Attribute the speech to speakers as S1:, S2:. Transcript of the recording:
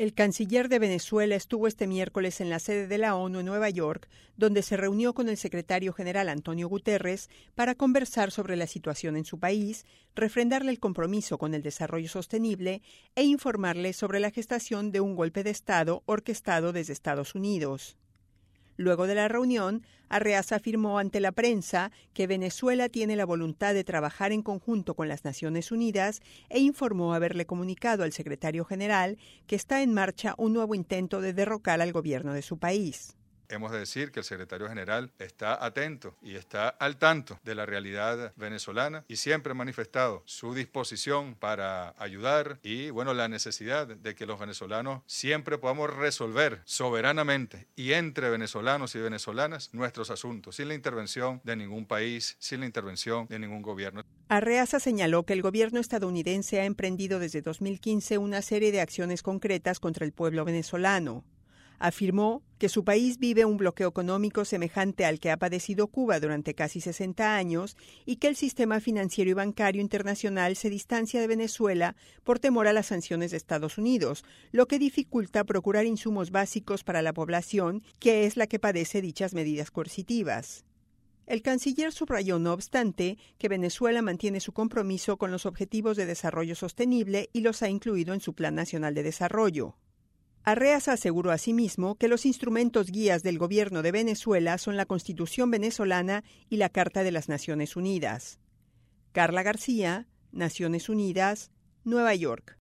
S1: El canciller de Venezuela estuvo este miércoles en la sede de la ONU en Nueva York, donde se reunió con el secretario general Antonio Guterres para conversar sobre la situación en su país, refrendarle el compromiso con el desarrollo sostenible e informarle sobre la gestación de un golpe de Estado orquestado desde Estados Unidos. Luego de la reunión, Arreaza afirmó ante la prensa que Venezuela tiene la voluntad de trabajar en conjunto con las Naciones Unidas e informó haberle comunicado al secretario general que está en marcha un nuevo intento de derrocar al gobierno de su país.
S2: Hemos de decir que el secretario general está atento y está al tanto de la realidad venezolana y siempre ha manifestado su disposición para ayudar y, la necesidad de que los venezolanos siempre podamos resolver soberanamente y entre venezolanos y venezolanas nuestros asuntos, sin la intervención de ningún país, sin la intervención de ningún gobierno.
S1: Arreaza señaló que el gobierno estadounidense ha emprendido desde 2015 una serie de acciones concretas contra el pueblo venezolano. Afirmó que su país vive un bloqueo económico semejante al que ha padecido Cuba durante casi 60 años y que el sistema financiero y bancario internacional se distancia de Venezuela por temor a las sanciones de Estados Unidos, lo que dificulta procurar insumos básicos para la población, que es la que padece dichas medidas coercitivas. El canciller subrayó, no obstante, que Venezuela mantiene su compromiso con los objetivos de desarrollo sostenible y los ha incluido en su Plan Nacional de Desarrollo. Arreaza aseguró asimismo que los instrumentos guías del gobierno de Venezuela son la Constitución venezolana y la Carta de las Naciones Unidas. Carla García, Naciones Unidas, Nueva York.